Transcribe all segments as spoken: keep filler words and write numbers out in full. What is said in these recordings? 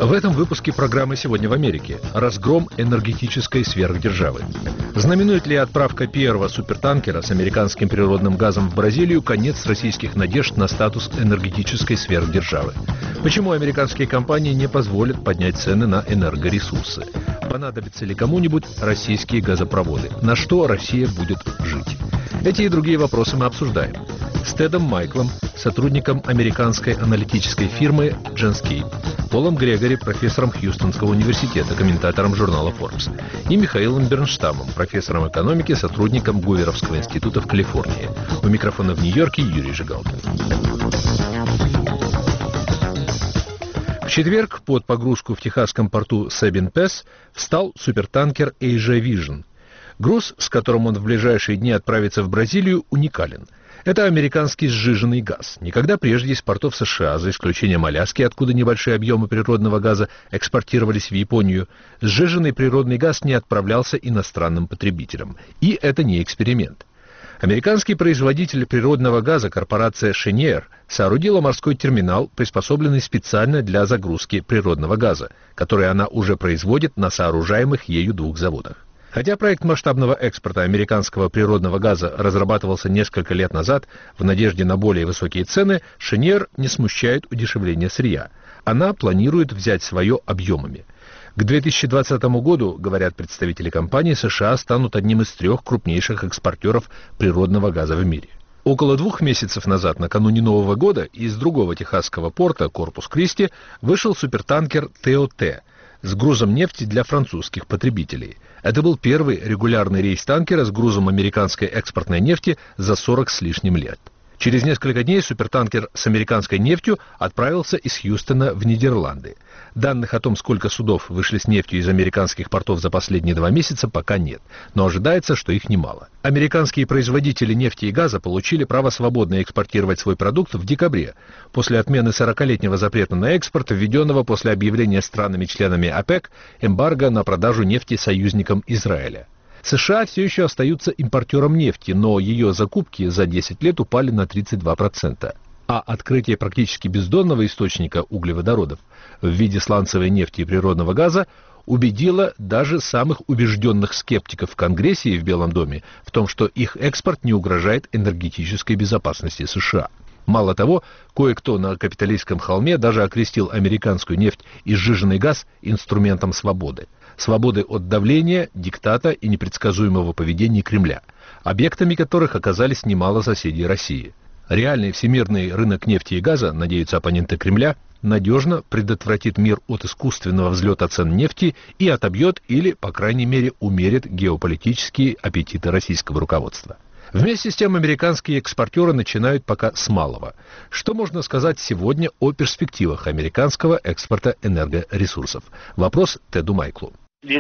В этом выпуске программы «Сегодня в Америке» разгром энергетической сверхдержавы. Знаменует ли отправка первого супертанкера с американским природным газом в Бразилию конец российских надежд на статус энергетической сверхдержавы? Почему американские компании не позволят поднять цены на энергоресурсы? Понадобятся ли кому-нибудь российские газопроводы? На что Россия будет жить? Эти и другие вопросы мы обсуждаем с Тедом Майклом, сотрудником американской аналитической фирмы Genscape, Полом Грегори, профессором Хьюстонского университета, комментатором журнала Forbes, и Михаилом Бернштамом, профессором экономики, сотрудником Гуверовского института в Калифорнии. У микрофона в Нью-Йорке Юрий Жигалкин. В четверг под погрузку в техасском порту Sabine Pass встал супертанкер Asia Vision. Груз, с которым он в ближайшие дни отправится в Бразилию, уникален. Это американский сжиженный газ. Никогда прежде из портов США, за исключением Аляски, откуда небольшие объемы природного газа экспортировались в Японию, сжиженный природный газ не отправлялся иностранным потребителям. И это не эксперимент. Американский производитель природного газа, корпорация Cheniere, соорудила морской терминал, приспособленный специально для загрузки природного газа, который она уже производит на сооружаемых ею двух заводах. Хотя проект масштабного экспорта американского природного газа разрабатывался несколько лет назад в надежде на более высокие цены, Cheniere не смущает удешевление сырья. Она планирует взять свое объемами. К две тысячи двадцатому году, говорят представители компании, США станут одним из трех крупнейших экспортеров природного газа в мире. Около двух месяцев назад, накануне Нового года, из другого техасского порта, Корпус Кристи, вышел супертанкер тэ о тэ с грузом нефти для французских потребителей. Это был первый регулярный рейс танкера с грузом американской экспортной нефти за сорок с лишним лет. Через несколько дней супертанкер с американской нефтью отправился из Хьюстона в Нидерланды. Данных о том, сколько судов вышли с нефтью из американских портов за последние два месяца, пока нет, но ожидается, что их немало. Американские производители нефти и газа получили право свободно экспортировать свой продукт в декабре, после отмены сорокалетнего запрета на экспорт, введенного после объявления странами-членами ОПЕК эмбарго на продажу нефти союзникам Израиля. США все еще остаются импортером нефти, но ее закупки за десять лет упали на тридцать два процента. А открытие практически бездонного источника углеводородов в виде сланцевой нефти и природного газа убедило даже самых убежденных скептиков в Конгрессе и в Белом доме в том, что их экспорт не угрожает энергетической безопасности США. Мало того, кое-кто на капиталистском холме даже окрестил американскую нефть и сжиженный газ инструментом свободы. Свободы от давления, диктата и непредсказуемого поведения Кремля, объектами которых оказались немало соседей России. Реальный всемирный рынок нефти и газа, надеются оппоненты Кремля, надежно предотвратит мир от искусственного взлета цен нефти и отобьет или, по крайней мере, умерит геополитические аппетиты российского руководства. Вместе с тем, американские экспортеры начинают пока с малого. Что можно сказать сегодня о перспективах американского экспорта энергоресурсов? Вопрос Теду Майклу.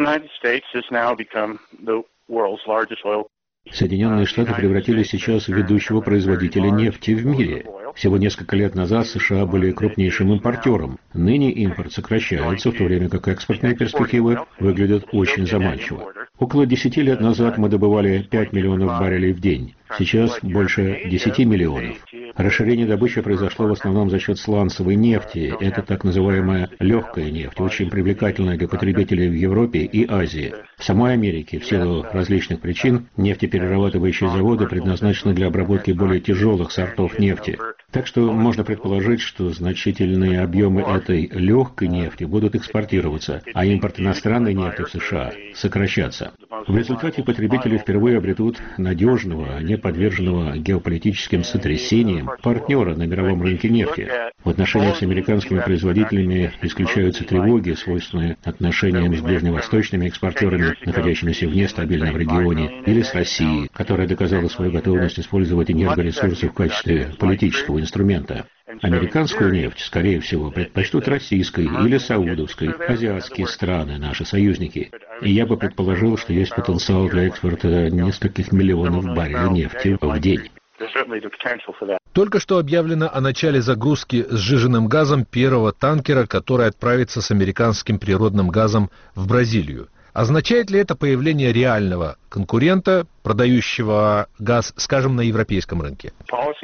Соединенные Штаты превратились сейчас в ведущего производителя нефти в мире. Всего несколько лет назад США были крупнейшим импортером. Ныне импорт сокращается, в то время как экспортные перспективы выглядят очень заманчиво. Около десяти лет назад мы добывали пять миллионов баррелей в день. Сейчас больше десяти миллионов. Расширение добычи произошло в основном за счет сланцевой нефти. Это так называемая легкая нефть, очень привлекательная для потребителей в Европе и Азии. В самой Америке, в силу различных причин, нефтеперерабатывающие заводы предназначены для обработки более тяжелых сортов нефти. Так что можно предположить, что значительные объемы этой легкой нефти будут экспортироваться, а импорт иностранной нефти в США сокращаться. В результате потребители впервые обретут надежного, не подверженного геополитическим сотрясениям партнера на мировом рынке нефти. В отношениях с американскими производителями исключаются тревоги, свойственные отношениям с ближневосточными экспортерами, находящимися вне стабильного региона, или с Россией, которая доказала свою готовность использовать энергоресурсы в качестве политического инструмента. Американскую нефть, скорее всего, предпочтут российской или саудовской, азиатские страны, наши союзники. И я бы предположил, что есть потенциал для экспорта нескольких миллионов баррелей нефти в день. Только что объявлено о начале загрузки сжиженным газом первого танкера, который отправится с американским природным газом в Бразилию. Означает ли это появление реального конкурента, продающего газ, скажем, на европейском рынке?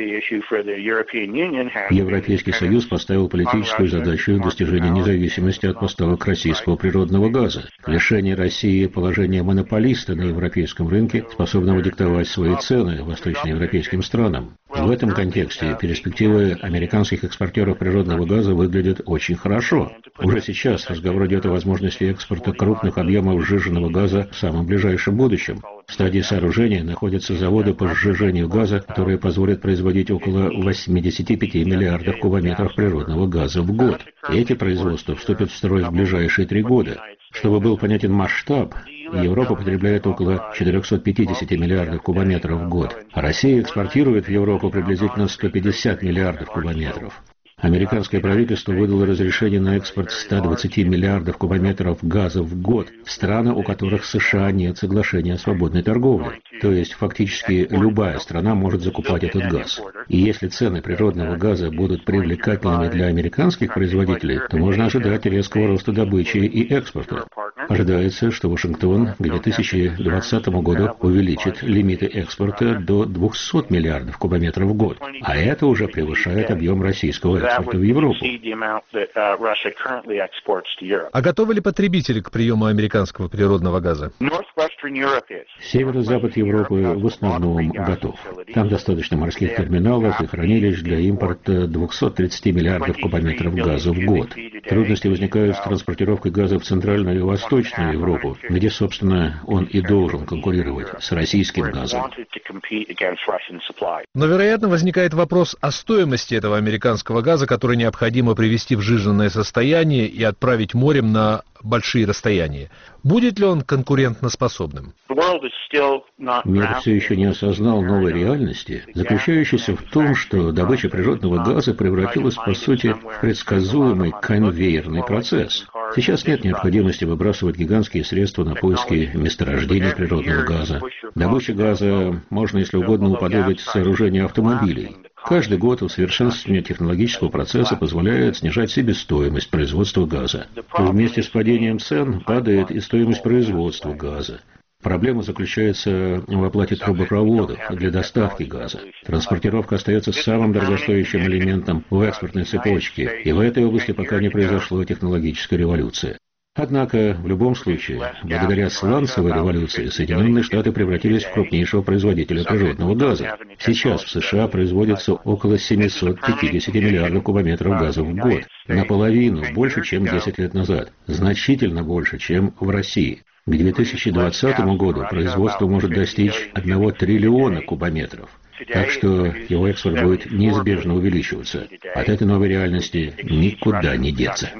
Европейский Союз поставил политическую задачу достижения независимости от поставок российского природного газа. Лишение России положения монополиста на европейском рынке, способного диктовать свои цены восточноевропейским странам. В этом контексте перспективы американских экспортеров природного газа выглядят очень хорошо. Уже сейчас разговор идет о возможности экспорта крупных объемов сжиженного газа в самом ближайшем будущем. В стадии сооружения находятся заводы по сжижению газа, которые позволят производить около восьмидесяти пяти миллиардов кубометров природного газа в год. И эти производства вступят в строй в ближайшие три года. Чтобы был понятен масштаб, Европа потребляет около четырехсот пятидесяти миллиардов кубометров в год, а Россия экспортирует в Европу приблизительно сто пятьдесят миллиардов кубометров. Американское правительство выдало разрешение на экспорт ста двадцати миллиардов кубометров газа в год в страны, у которых с США нет соглашения о свободной торговле. То есть фактически любая страна может закупать этот газ. И если цены природного газа будут привлекательными для американских производителей, то можно ожидать резкого роста добычи и экспорта. Ожидается, что Вашингтон к две тысячи двадцатому году увеличит лимиты экспорта до двухсот миллиардов кубометров в год, а это уже превышает объем российского экспорта в Европу. А готовы ли потребители к приему американского природного газа? Северо-запад Европы в основном готов. Там достаточно морских терминалов и хранилищ для импорта двухсот тридцати миллиардов кубометров газа в год. Трудности возникают с транспортировкой газа в Центральную и Восточную Европу, где, собственно, он и должен конкурировать с российским газом. Но, вероятно, возникает вопрос о стоимости этого американского газа, который необходимо привести в сжиженное состояние и отправить морем на большие расстояния. Будет ли он конкурентоспособным? Мир все еще не осознал новой реальности, заключающейся в том, что добыча природного газа превратилась, по сути, в предсказуемый конвейерный процесс. Сейчас нет необходимости выбрасывать гигантские средства на поиски месторождений природного газа. Добыча газа можно, если угодно, уподобить сооружению автомобилей. Каждый год усовершенствование технологического процесса позволяет снижать себестоимость производства газа. Вместе с падением цен падает и стоимость производства газа. Проблема заключается в оплате трубопроводов для доставки газа. Транспортировка остается самым дорогостоящим элементом в экспортной цепочке, и в этой области пока не произошла технологическая революция. Однако, в любом случае, благодаря сланцевой революции Соединенные Штаты превратились в крупнейшего производителя природного газа. Сейчас в США производится около семисот пятидесяти миллиардов кубометров газа в год. Наполовину больше, чем десять лет назад. Значительно больше, чем в России. К две тысячи двадцатому году производство может достичь одного триллиона кубометров. Так что его экспорт будет неизбежно увеличиваться. От этой новой реальности никуда не деться.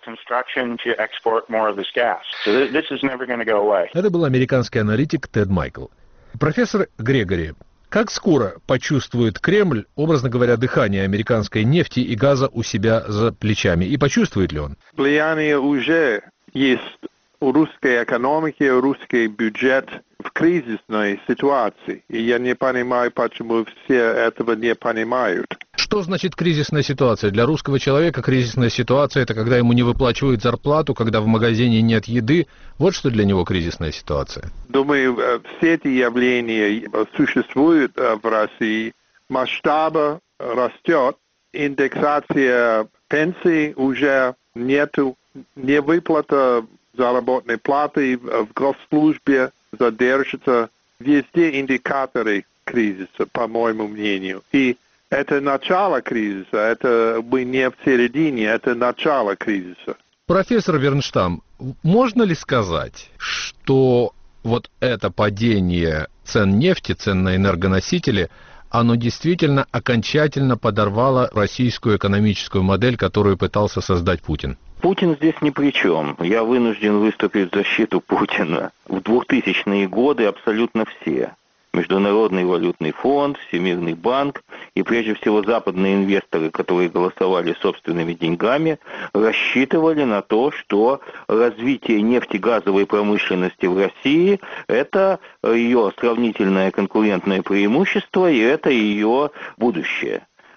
Это был американский аналитик Тед Майкл. Профессор Грегори, как скоро почувствует Кремль, образно говоря, дыхание американской нефти и газа у себя за плечами? И почувствует ли он? Влияние уже есть у русской экономики, русский бюджет в кризисной ситуации. И я не понимаю, почему все этого не понимают. Что значит кризисная ситуация? Для русского человека кризисная ситуация – это когда ему не выплачивают зарплату, когда в магазине нет еды. Вот что для него кризисная ситуация. Думаю, все эти явления существуют в России. Масштаб растет, индексация пенсий уже нету, не выплата заработной платы в госслужбе задержится. Везде индикаторы кризиса, по моему мнению. И это начало кризиса, это мы не в середине, это начало кризиса. Профессор Вернштам, можно ли сказать, что вот это падение цен нефти, цен на энергоносители, оно действительно окончательно подорвало российскую экономическую модель, которую пытался создать Путин? Путин здесь ни при чем. Я вынужден выступить в защиту Путина. В двухтысячные годы абсолютно все. Международный валютный фонд, Всемирный банк и прежде всего западные инвесторы, которые голосовали собственными деньгами, рассчитывали на то, что развитие нефтегазовой промышленности в России – это ее сравнительное конкурентное преимущество и это ее будущее.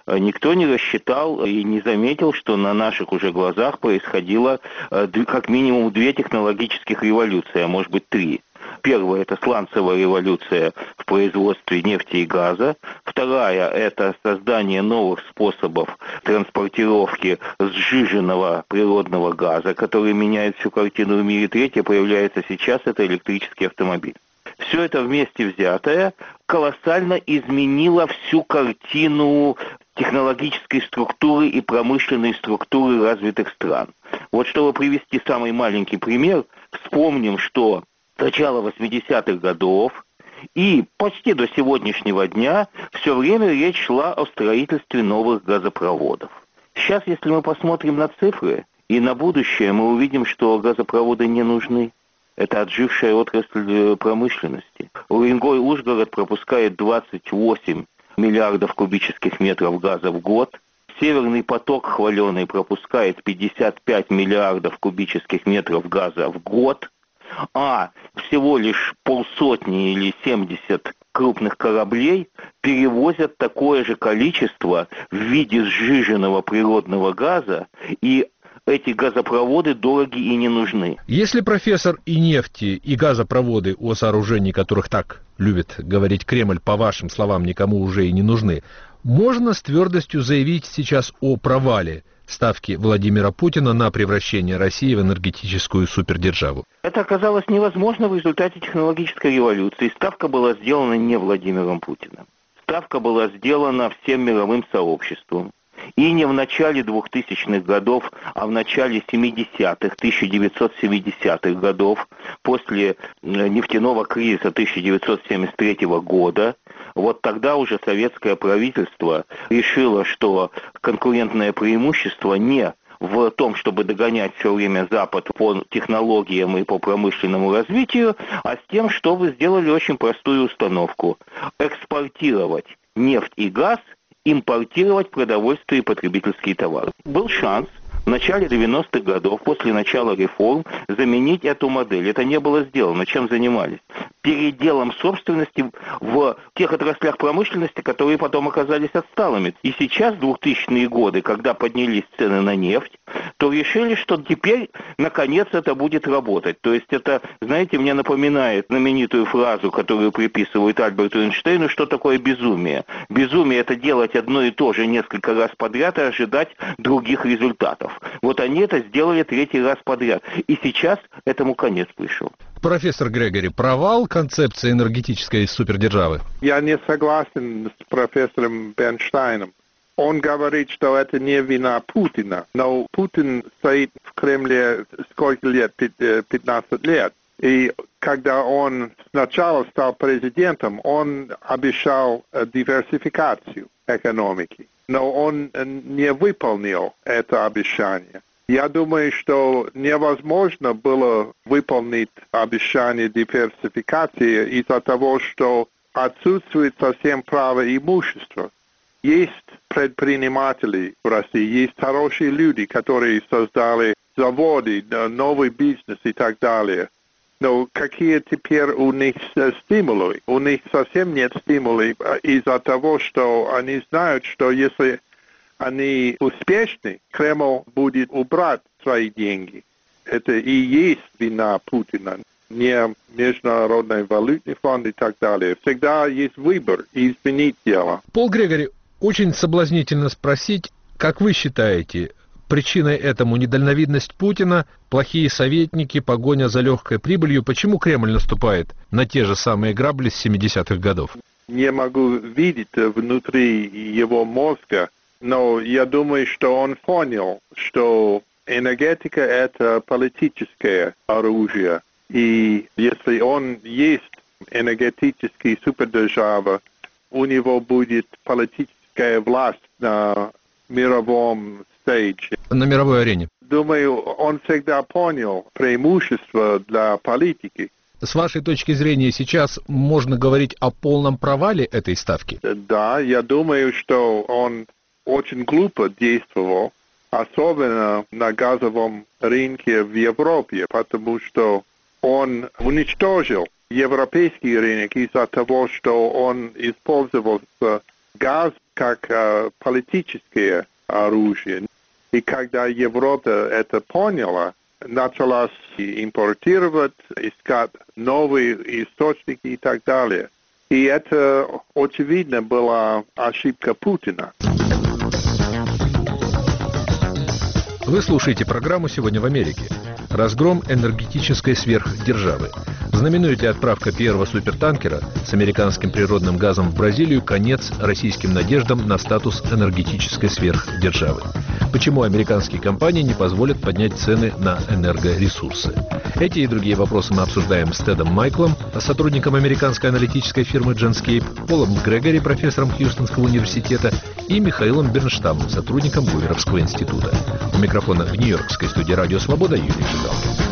никто не рассчитал и не заметил, что на наших уже глазах происходило как минимум две технологических революции, а может быть три. Первая – это сланцевая революция в производстве нефти и газа. Вторая – это создание новых способов транспортировки сжиженного природного газа, который меняет всю картину в мире. Третья появляется сейчас – это электрический автомобиль. Все это вместе взятое колоссально изменило всю картину технологической структуры и промышленной структуры развитых стран. Вот чтобы привести самый маленький пример, вспомним, что с начала восьмидесятых годов и почти до сегодняшнего дня все время речь шла о строительстве новых газопроводов. Сейчас, если мы посмотрим на цифры и на будущее, мы увидим, что газопроводы не нужны. Это отжившая отрасль промышленности. Уренгой-Ужгород пропускает двадцать восемь миллиардов кубических метров газа в год. Северный поток хваленый пропускает пятьдесят пять миллиардов кубических метров газа в год. А всего лишь полсотни или семьдесят крупных кораблей перевозят такое же количество в виде сжиженного природного газа, и эти газопроводы дороги и не нужны. Если, профессор, и нефти, и газопроводы, о сооружении которых так любит говорить Кремль, по вашим словам, никому уже и не нужны, можно с твердостью заявить сейчас о провале ставки Владимира Путина на превращение России в энергетическую супердержаву? Это оказалось невозможно в результате технологической революции. Ставка была сделана не Владимиром Путиным. Ставка была сделана всем мировым сообществом. И не в начале двухтысячных годов, а в начале семидесятых, тысяча девятьсот семидесятых годов, после нефтяного кризиса тысяча девятьсот семьдесят третьего года, вот тогда уже советское правительство решило, что конкурентное преимущество не в том, чтобы догонять все время Запад по технологиям и по промышленному развитию, а с тем, чтобы сделали очень простую установку – экспортировать нефть и газ, импортировать продовольствие и потребительские товары. Был шанс в начале девяностых годов, после начала реформ, заменить эту модель. Это не было сделано. Чем занимались? Переделом собственности в тех отраслях промышленности, которые потом оказались отсталыми. И сейчас, в двухтысячные годы, когда поднялись цены на нефть, то решили, что теперь, наконец, это будет работать. То есть это, знаете, мне напоминает знаменитую фразу, которую приписывают Альберту Эйнштейну, что такое безумие. Безумие – это делать одно и то же несколько раз подряд и ожидать других результатов. Вот они это сделали третий раз подряд. И сейчас этому конец пришел. Профессор Грегори, провал концепции энергетической супердержавы? Я не согласен с профессором Бернштейном. Он говорит, что это не вина Путина. Но Путин стоит в Кремле сколько лет? пятнадцать лет. И когда он сначала стал президентом, он обещал диверсификацию экономики. Но он не выполнил это обещание. Я думаю, что невозможно было выполнить обещание диверсификации из-за того, что отсутствует совсем право имущества. Есть предприниматели в России, есть хорошие люди, которые создали заводы, новый бизнес и так далее. Но какие теперь у них стимулы? У них совсем нет стимулов из-за того, что они знают, что если они успешны, Кремль будет убрать свои деньги. Это и есть вина Путина, не Международный валютный фонд и так далее. Всегда есть выбор изменить дело. Пол Грегори, очень соблазнительно спросить, как вы считаете, причиной этому недальновидность Путина, плохие советники, погоня за легкой прибылью? Почему Кремль наступает на те же самые грабли с семидесятых годов? Не могу видеть внутри его мозга, но я думаю, что он понял, что энергетика – это политическое оружие. И если он есть энергетический супердержава, у него будет политическая власть на мировом стейдже. На мировой арене. Думаю, он всегда понял преимущество для политики. С вашей точки зрения, сейчас можно говорить о полном провале этой ставки? Да, я думаю, что он очень глупо действовал, особенно на газовом рынке в Европе, потому что он уничтожил европейский рынок из-за того, что он использовал газ как э, политическое оружие. И когда Европа это поняла, начала импортировать, искать новые источники и так далее. И это, очевидно, была ошибка Путина. Вы слушаете программу «Сегодня в Америке». Разгром энергетической сверхдержавы. Знаменует ли отправка первого супертанкера с американским природным газом в Бразилию конец российским надеждам на статус энергетической сверхдержавы? Почему американские компании не позволят поднять цены на энергоресурсы? Эти и другие вопросы мы обсуждаем с Тедом Майклом, сотрудником американской аналитической фирмы Genscape, Полом Грегори, профессором Хьюстонского университета, и Михаилом Бернштамом, сотрудником Гуверовского института. У микрофона в нью-йоркской студии «Радио Свобода» Юрий Жигалкин.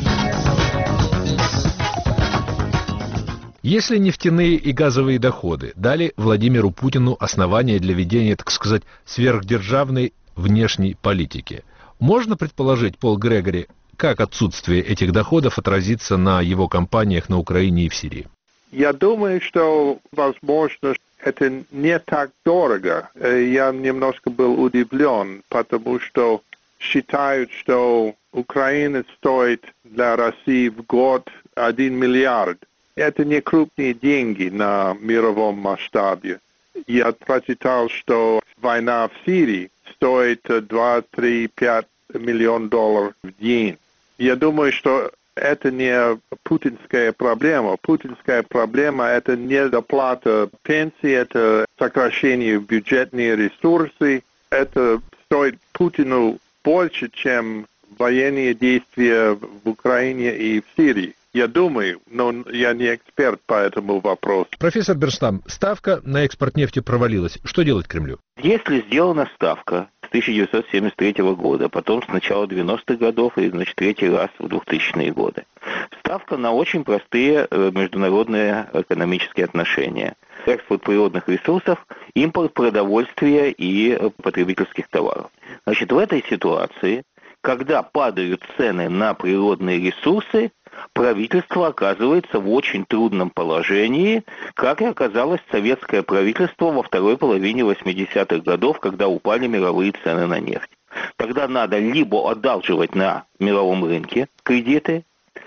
Если нефтяные и газовые доходы дали Владимиру Путину основания для ведения, так сказать, сверхдержавной внешней политики, можно предположить, Пол Грегори, как отсутствие этих доходов отразится на его кампаниях на Украине и в Сирии? Я думаю, что, возможно, это не так дорого. Я немножко был удивлен, потому что считают, что Украина стоит для России в год один миллиард. Это не крупные деньги на мировом масштабе. Я прочитал, что война в Сирии стоит два, три, пять миллионов долларов в день. Я думаю, что это не путинская проблема. Путинская проблема – это не доплата пенсии, это сокращение бюджетных ресурсов. Это стоит Путину больше, чем военные действия в Украине и в Сирии. Я думаю, но я не эксперт по этому вопросу. Профессор Бернштам, ставка на экспорт нефти провалилась. Что делать Кремлю? Если сделана ставка с тысяча девятьсот семьдесят третьего года, потом с начала девяностых годов и, значит, третий раз в двухтысячные годы, ставка на очень простые международные экономические отношения. Экспорт природных ресурсов, импорт продовольствия и потребительских товаров. Значит, в этой ситуации, когда падают цены на природные ресурсы, правительство оказывается в очень трудном положении, как и оказалось советское правительство во второй половине восьмидесятых годов, когда упали мировые цены на нефть. Тогда надо либо одалживать на мировом рынке кредиты,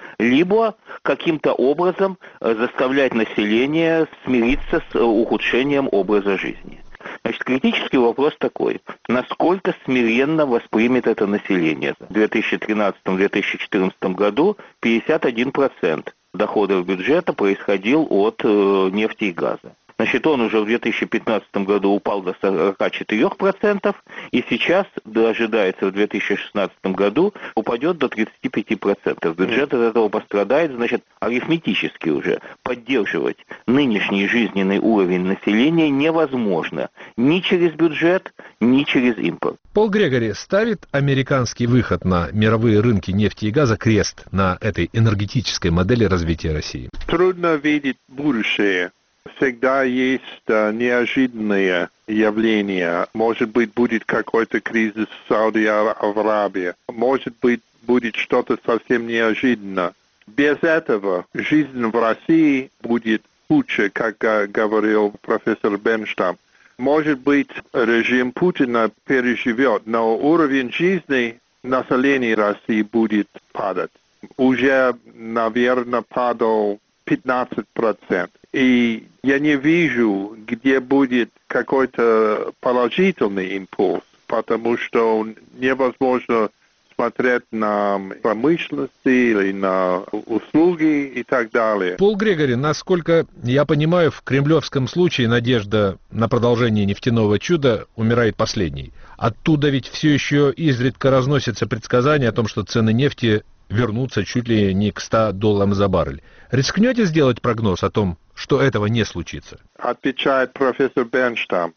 либо каким-то образом заставлять население смириться с ухудшением образа жизни. Значит, критический вопрос такой. Насколько смиренно воспримет это население? В две тысячи тринадцатом — две тысячи четырнадцатом году пятьдесят один процент доходов бюджета происходил от э, нефти и газа. Значит, он уже в две тысячи пятнадцатом году упал до сорока четырёх процентов, и сейчас ожидается в две тысячи шестнадцатом году упадет до тридцати пяти процентов. Бюджет от этого пострадает, значит, арифметически уже поддерживать нынешний жизненный уровень населения невозможно ни через бюджет, ни через импорт. Пол Грегори, ставит американский выход на мировые рынки нефти и газа крест на этой энергетической модели развития России? Трудно видеть будущее. Всегда есть uh, неожиданные явления. Может быть, будет какой-то кризис в Сауди-Аравии. Может быть, будет что-то совсем неожиданное. Без этого жизнь в России будет хуже, как uh, говорил профессор Бернштам. Может быть, режим Путина переживет, но уровень жизни населения России будет падать. Уже, наверное, падал пятнадцать процентов. И я не вижу, где будет какой-то положительный импульс, потому что невозможно смотреть на промышленность или на услуги и так далее. Пол Грегори, насколько я понимаю, в кремлевском случае надежда на продолжение нефтяного чуда умирает последней. Оттуда ведь все еще изредка разносятся предсказания о том, что цены нефти вернутся чуть ли не к ста долларам за баррель. Рискнете сделать прогноз о том, что этого не случится? Отвечает профессор Бернштам.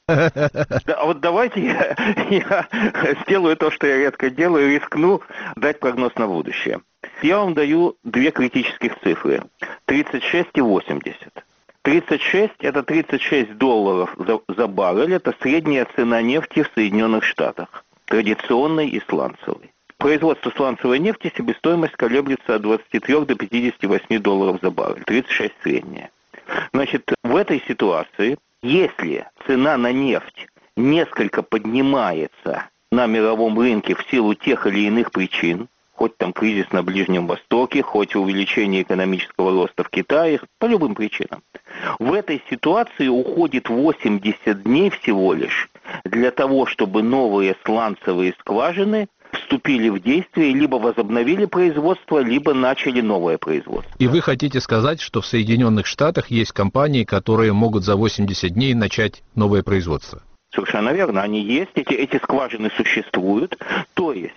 Да, вот давайте я, я сделаю то, что я редко делаю, рискну дать прогноз на будущее. Я вам даю две критических цифры. тридцать шесть и восемьдесят. тридцать шесть – это тридцать шесть долларов за, за баррель. Это средняя цена нефти в Соединенных Штатах. Традиционной и сланцевой. Производство сланцевой нефти, себестоимость колеблется от двадцати трёх до пятидесяти восьми долларов за баррель. тридцать шесть средняя. Значит, в этой ситуации, если цена на нефть несколько поднимается на мировом рынке в силу тех или иных причин, хоть там кризис на Ближнем Востоке, хоть увеличение экономического роста в Китае, по любым причинам. В этой ситуации уходит восемьдесят дней всего лишь для того, чтобы новые сланцевые скважины вступили в действие, либо возобновили производство, либо начали новое производство. И вы хотите сказать, что в Соединенных Штатах есть компании, которые могут за восемьдесят дней начать новое производство? Совершенно верно, они есть, эти, эти скважины существуют. То есть,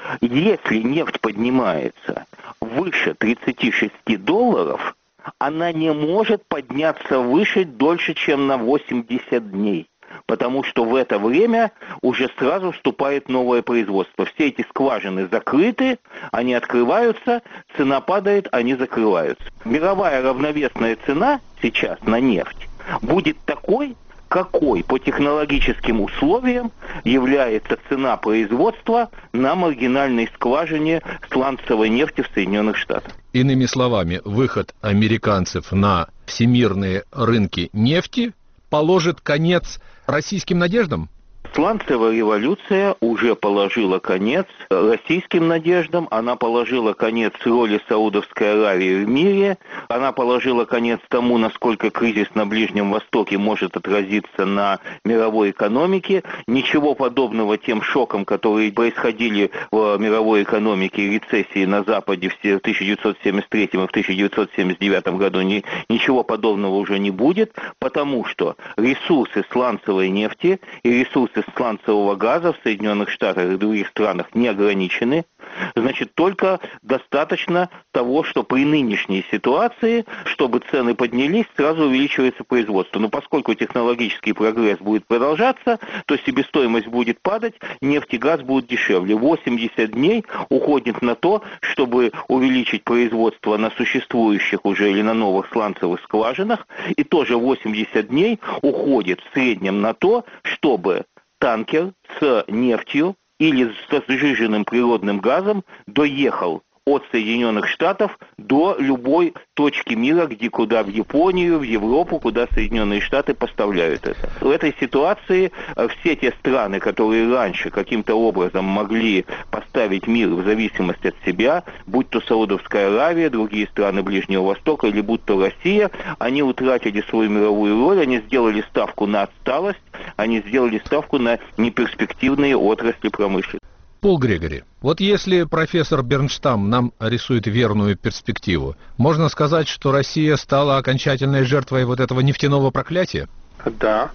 если нефть поднимается выше тридцати шести долларов, она не может подняться выше дольше, чем на восемьдесят дней. Потому что в это время уже сразу вступает новое производство. Все эти скважины закрыты, они открываются, цена падает, они закрываются. Мировая равновесная цена сейчас на нефть будет такой, какой по технологическим условиям является цена производства на маргинальной скважине сланцевой нефти в Соединенных Штатах. Иными словами, выход американцев на всемирные рынки нефти положит конец российским надеждам? Сланцевая революция уже положила конец российским надеждам, она положила конец роли Саудовской Аравии в мире, она положила конец тому, насколько кризис на Ближнем Востоке может отразиться на мировой экономике. Ничего подобного тем шокам, которые происходили в мировой экономике и рецессии на Западе в тысяча девятьсот семьдесят третьем и в тысяча девятьсот семьдесят девятом году, ни, ничего подобного уже не будет, потому что ресурсы сланцевой нефти и ресурсы сланцевого газа в Соединенных Штатах и других странах не ограничены. Значит, только достаточно того, что при нынешней ситуации, чтобы цены поднялись, сразу увеличивается производство. Но поскольку технологический прогресс будет продолжаться, то себестоимость будет падать, нефть и газ будут дешевле. восемьдесят дней уходит на то, чтобы увеличить производство на существующих уже или на новых сланцевых скважинах, и тоже восемьдесят дней уходит в среднем на то, чтобы танкер с нефтью или с сжиженным природным газом доехал от Соединенных Штатов до любой точки мира, где куда в Японию, в Европу, куда Соединенные Штаты поставляют это. В этой ситуации все те страны, которые раньше каким-то образом могли поставить мир в зависимости от себя, будь то Саудовская Аравия, другие страны Ближнего Востока, или будь то Россия, они утратили свою мировую роль, они сделали ставку на отсталость, они сделали ставку на неперспективные отрасли промышленности. Пол Грегори, вот если профессор Бернштам нам рисует верную перспективу, можно сказать, что Россия стала окончательной жертвой вот этого нефтяного проклятия? Да,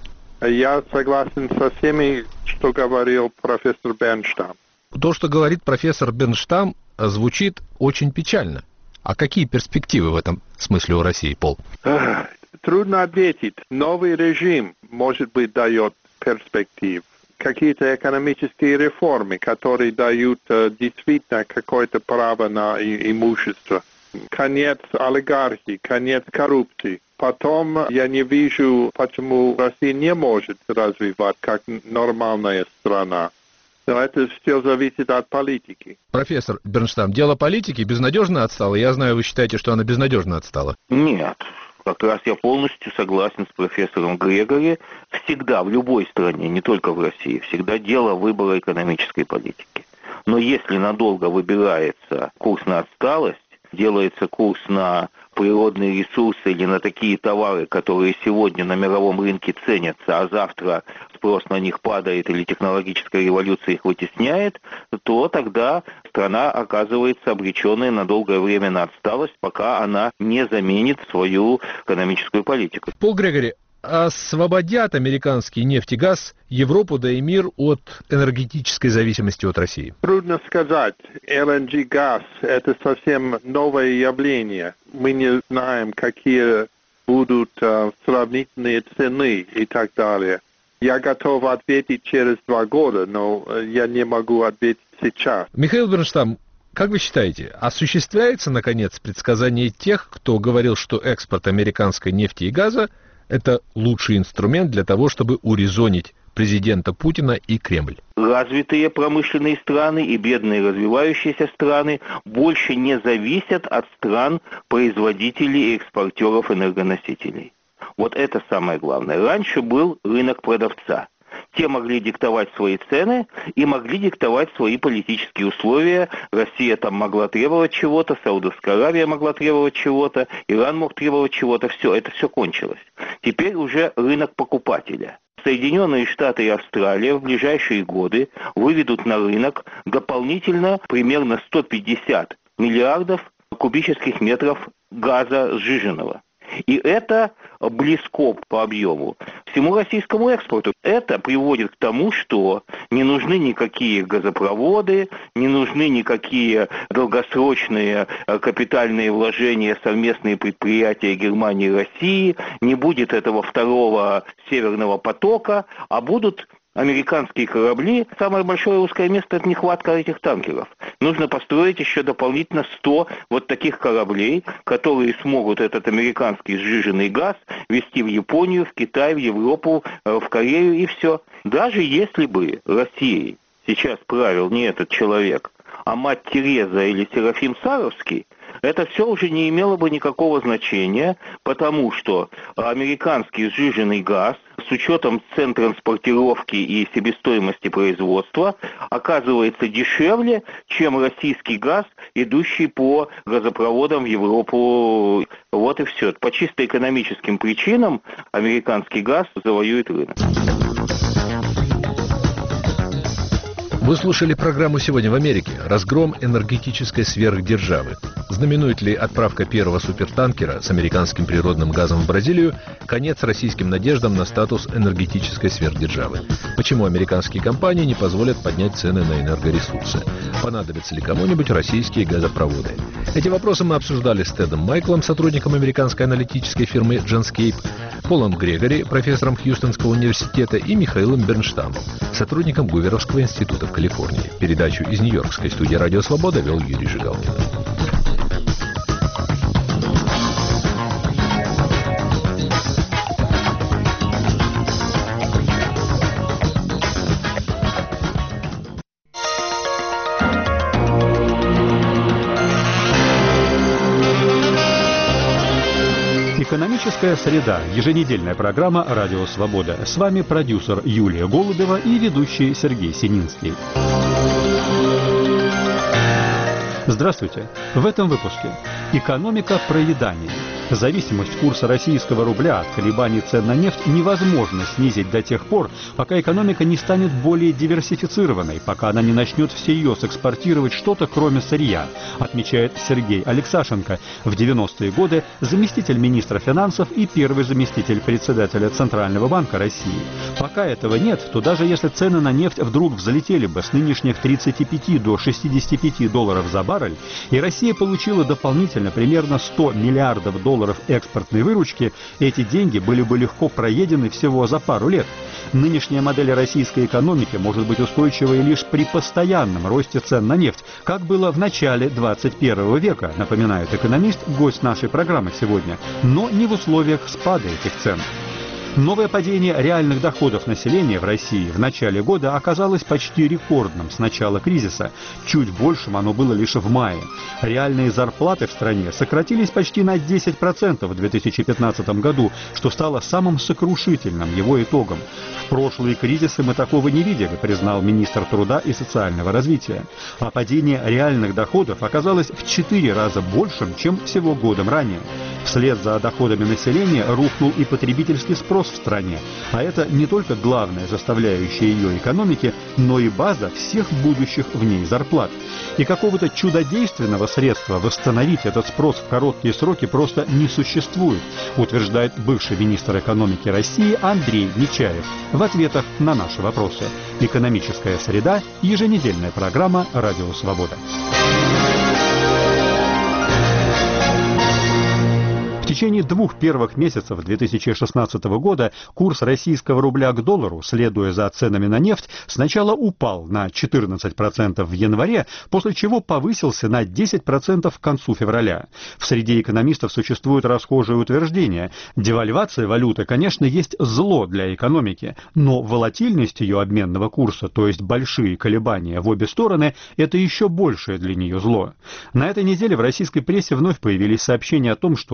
я согласен со всеми, что говорил профессор Бернштам. То, что говорит профессор Бернштам, звучит очень печально. А какие перспективы в этом смысле у России, Пол? Трудно ответить. Новый режим, может быть, дает перспектив. Какие-то экономические реформы, которые дают э, действительно какое-то право на и, имущество. Конец олигархии, конец коррупции. Потом я не вижу, почему Россия не может развивать как нормальная страна. Но это все зависит от политики. Профессор Бернштам, дело политики безнадежно отстало? Я знаю, вы считаете, что она безнадежно отстала. Нет. Как раз я полностью согласен с профессором Грегори. Всегда, в любой стране, не только в России, всегда дело выбора экономической политики. Но если надолго выбирается курс на отсталость, делается курс на природные ресурсы или на такие товары, которые сегодня на мировом рынке ценятся, а завтра спрос на них падает или технологическая революция их вытесняет, то тогда страна оказывается обреченной на долгое время на отсталость, пока она не заменит свою экономическую политику. Пол Грегори, освободят американский нефть и газ Европу, да и мир от энергетической зависимости от России? Трудно сказать. эл эн джи-газ – это совсем новое явление. Мы не знаем, какие будут uh, сравнительные цены и так далее. Я готов ответить через два года, но я не могу ответить сейчас. Михаил Бернштам, как вы считаете, осуществляется, наконец, предсказание тех, кто говорил, что экспорт американской нефти и газа – это лучший инструмент для того, чтобы урезонить президента Путина и Кремль? Развитые промышленные страны и бедные развивающиеся страны больше не зависят от стран-производителей и экспортеров энергоносителей. Вот это самое главное. Раньше был рынок продавца. те могли диктовать свои цены и могли диктовать свои политические условия. Россия там могла требовать чего-то, Саудовская Аравия могла требовать чего-то, Иран мог требовать чего-то. Все, это все кончилось. Теперь уже рынок покупателя. Соединенные Штаты и Австралия в ближайшие годы выведут на рынок дополнительно примерно сто пятьдесят миллиардов кубических метров газа сжиженного. И это близко по объему всему российскому экспорту. Это приводит к тому, что не нужны никакие газопроводы, не нужны никакие долгосрочные капитальные вложения, совместные предприятия Германии и России, не будет этого второго северного потока, а будут американские корабли. Самое большое узкое место – это нехватка этих танкеров. Нужно построить еще дополнительно сто вот таких кораблей, которые смогут этот американский сжиженный газ везти в Японию, в Китай, в Европу, в Корею и все. Даже если бы Россией сейчас правил не этот человек, а мать Тереза или Серафим Саровский, это все уже не имело бы никакого значения, потому что американский сжиженный газ с учетом цен транспортировки и себестоимости производства оказывается дешевле, чем российский газ, идущий по газопроводам в Европу. Вот и все. По чисто экономическим причинам американский газ завоюет рынок. Вы слушали программу «Сегодня в Америке». Разгром энергетической сверхдержавы. Знаменует ли отправка первого супертанкера с американским природным газом в Бразилию конец российским надеждам на статус энергетической сверхдержавы? Почему американские компании не позволят поднять цены на энергоресурсы? Понадобятся ли кому-нибудь российские газопроводы? Эти вопросы мы обсуждали с Тедом Майклом, сотрудником американской аналитической фирмы Genscape, Полом Грегори, профессором Хьюстонского университета, и Михаилом Бернштамом, сотрудником Гуверовского института в Калифорнии. Передачу из Нью-Йоркской студии «Радио Свобода» вел Юрий Жигалкин. Экономическая среда. Еженедельная программа «Радио Свобода». С вами продюсер Юлия Голубева и ведущий Сергей Сининский. Здравствуйте. В этом выпуске экономика проедания. Зависимость курса российского рубля от колебаний цен на нефть невозможно снизить до тех пор, пока экономика не станет более диверсифицированной, пока она не начнет всерьез экспортировать что-то, кроме сырья, отмечает Сергей Алексашенко, в девяностые годы заместитель министра финансов и первый заместитель председателя Центрального банка России. Пока этого нет, то даже если цены на нефть вдруг взлетели бы с нынешних тридцати пяти до шестидесяти пяти долларов за баррель, и Россия получила дополнительно примерно сто миллиардов долларов экспортной выручки, эти деньги были бы легко проедены всего за пару лет. Нынешняя модель российской экономики может быть устойчивой лишь при постоянном росте цен на нефть, как было в начале двадцать первого века, напоминает экономист, гость нашей программы сегодня, но не в условиях спада этих цен. Новое падение реальных доходов населения в России в начале года оказалось почти рекордным с начала кризиса. Чуть большим оно было лишь в мае. Реальные зарплаты в стране сократились почти на десять процентов в две тысячи пятнадцатом году, что стало самым сокрушительным его итогом. В прошлые кризисы мы такого не видели, признал министр труда и социального развития. А падение реальных доходов оказалось в четыре раза большим, чем всего годом ранее. Вслед за доходами населения рухнул и потребительский спрос в стране, а это не только главная составляющая ее экономики, но и база всех будущих в ней зарплат. И какого-то чудодейственного средства восстановить этот спрос в короткие сроки просто не существует, утверждает бывший министр экономики России Андрей Нечаев в ответах на наши вопросы. Экономическая среда. Еженедельная программа «Радио Свобода». В течение двух первых месяцев две тысячи шестнадцатого года курс российского рубля к доллару, следуя за ценами на нефть, сначала упал на четырнадцать процентов в январе, после чего повысился на десять процентов к концу февраля. В среде экономистов существует расхожее утверждение: девальвация валюты, конечно, есть зло для экономики, но волатильность ее обменного курса, то есть большие колебания в обе стороны, это еще большее для нее зло. На этой неделе в российской прессе вновь появились сообщения о том, что Министерство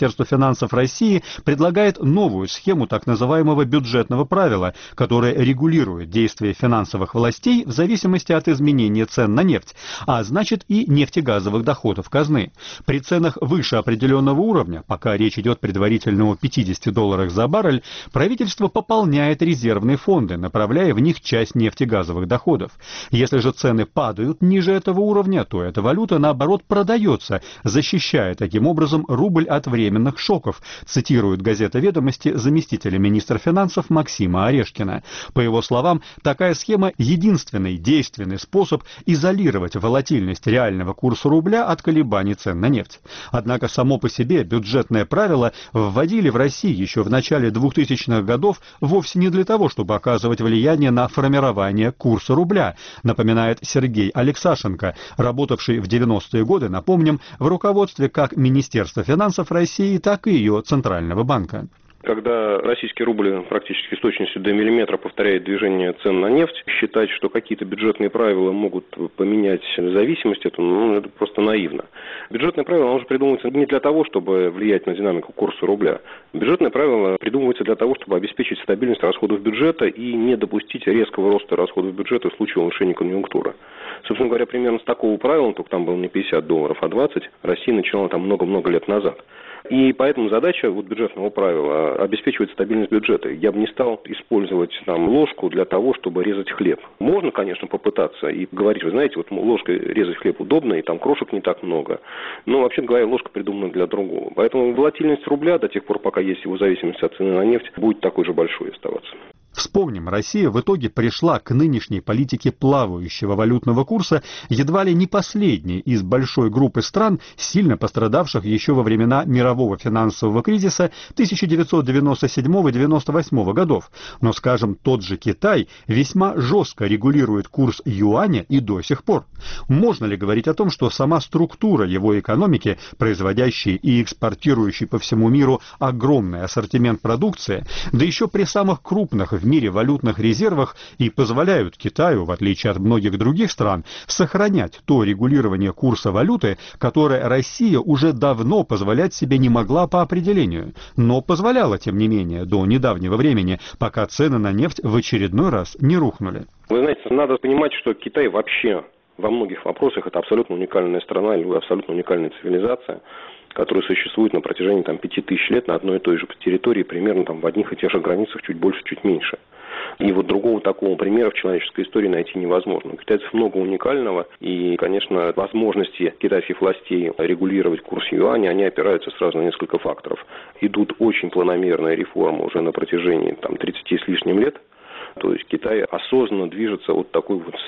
Министерство финансов России предлагает новую схему так называемого бюджетного правила, которое регулирует действия финансовых властей в зависимости от изменения цен на нефть, а значит и нефтегазовых доходов казны. При ценах выше определенного уровня, пока речь идет предварительно о пятидесяти долларах за баррель, правительство пополняет резервные фонды, направляя в них часть нефтегазовых доходов. Если же цены падают ниже этого уровня, то эта валюта, наоборот, продается, защищая таким образом рубль от временных шоков, цитирует газета «Ведомости» заместителя министра финансов Максима Орешкина. По его словам, такая схема – единственный действенный способ изолировать волатильность реального курса рубля от колебаний цен на нефть. Однако само по себе бюджетное правило вводили в России еще в начале двухтысячных годов вовсе не для того, чтобы оказывать влияние на формирование курса рубля, напоминает Сергей Алексашенко, работавший в девяностые годы, напомним, в руководстве как Министерства финансов России, так и ее Центрального банка. Когда российский рубль практически с точностью до миллиметра повторяет движение цен на нефть, считать, что какие-то бюджетные правила могут поменять зависимость, это, ну, это просто наивно. Бюджетное правило, оно же придумывается не для того, чтобы влиять на динамику курса рубля. Бюджетное правило придумывается для того, чтобы обеспечить стабильность расходов бюджета и не допустить резкого роста расходов бюджета в случае улучшения конъюнктуры. Собственно говоря, примерно с такого правила, только там было не пятьдесят долларов, а двадцать, Россия начала там много-много лет назад. И поэтому задача вот бюджетного правила обеспечивать стабильность бюджета. Я бы не стал использовать там ложку для того, чтобы резать хлеб. Можно, конечно, попытаться и говорить, вы знаете, вот ложкой резать хлеб удобно, и там крошек не так много. Но, вообще говоря, ложка придумана для другого. Поэтому волатильность рубля до тех пор, пока есть его зависимость от цены на нефть, будет такой же большой оставаться. Вспомним, Россия в итоге пришла к нынешней политике плавающего валютного курса едва ли не последней из большой группы стран, сильно пострадавших еще во времена мирового финансового кризиса тысяча девятьсот девяносто седьмого — девяносто восьмого годов. Но, скажем, тот же Китай весьма жестко регулирует курс юаня и до сих пор. Можно ли говорить о том, что сама структура его экономики, производящей и экспортирующей по всему миру огромный ассортимент продукции, да еще при самых крупных в мире валютных резервах и позволяют Китаю, в отличие от многих других стран, сохранять то регулирование курса валюты, которое Россия уже давно позволять себе не могла по определению, но позволяла, тем не менее, до недавнего времени, пока цены на нефть в очередной раз не рухнули. Вы знаете, надо понимать, что Китай вообще во многих вопросах это абсолютно уникальная страна или абсолютно уникальная цивилизация, которая существует на протяжении там, пяти тысяч лет на одной и той же территории, примерно там, в одних и тех же границах, чуть больше, чуть меньше. И вот другого такого примера в человеческой истории найти невозможно. У китайцев много уникального, и, конечно, возможности китайских властей регулировать курс юаня, они опираются сразу на несколько факторов. Идут очень планомерные реформы уже на протяжении там, тридцати с лишним лет. То есть Китай осознанно движется от такой вот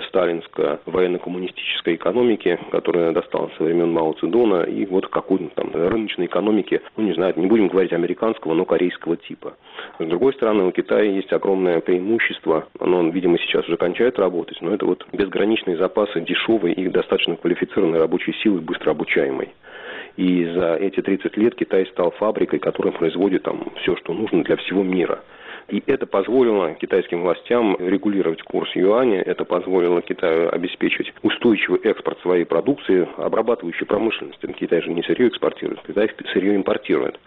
сталинско-военно-коммунистической экономики, которая досталась со времен Мао Цзэдуна, и вот к какой-то там рыночной экономике, ну не знаю, не будем говорить американского, но корейского типа. С другой стороны, у Китая есть огромное преимущество, оно, видимо, сейчас уже кончает работать, но это вот безграничные запасы дешевой и достаточно квалифицированной рабочей силы, быстро обучаемой. И за эти тридцать лет Китай стал фабрикой, которая производит там все, что нужно для всего мира. И это позволило китайским властям регулировать курс юаня, это позволило Китаю обеспечить устойчивый экспорт своей продукции, обрабатывающей промышленности. Китай же не сырье экспортирует, Китай сырье импортирует.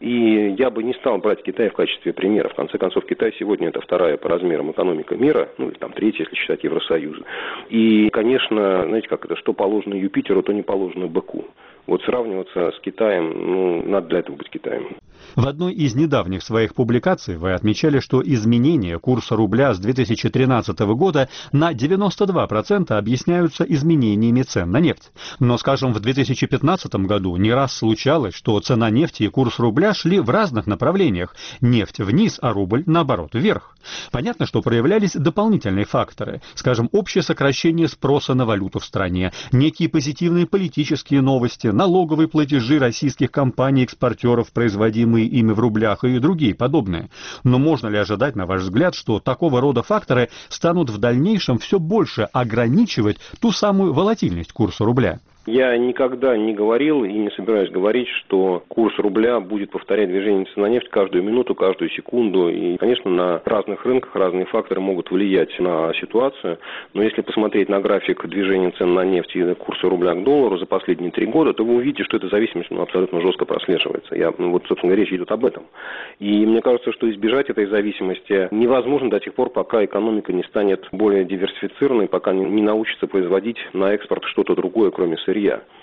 И я бы не стал брать Китай в качестве примера. В конце концов, Китай сегодня это вторая по размерам экономика мира, ну или там третья, если считать Евросоюз. И, конечно, знаете, как это, что положено Юпитеру, то не положено быку. Вот сравниваться с Китаем, ну, надо для этого быть Китаем. В одной из недавних своих публикаций вы отмечали, что изменения курса рубля с две тысячи тринадцатого года на девяносто два процента объясняются изменениями цен на нефть. Но, скажем, в две тысячи пятнадцатом году не раз случалось, что цена нефти и курс рубля шли в разных направлениях. Нефть вниз, а рубль, наоборот, вверх. Понятно, что проявлялись дополнительные факторы. Скажем, общее сокращение спроса на валюту в стране, некие позитивные политические новости, налоговые платежи российских компаний-экспортеров, производимые ими в рублях и другие подобные. Но можно ли ожидать, на ваш взгляд, что такого рода факторы станут в дальнейшем все больше ограничивать ту самую волатильность курса рубля? Я никогда не говорил и не собираюсь говорить, что курс рубля будет повторять движение цен на нефть каждую минуту, каждую секунду. И, конечно, на разных рынках разные факторы могут влиять на ситуацию. Но если посмотреть на график движения цен на нефть и курса рубля к доллару за последние три года, то вы увидите, что эта зависимость ну, абсолютно жестко прослеживается. Я, ну, вот, собственно, речь идет об этом. И мне кажется, что избежать этой зависимости невозможно до тех пор, пока экономика не станет более диверсифицированной, пока не, не научится производить на экспорт что-то другое, кроме сырья.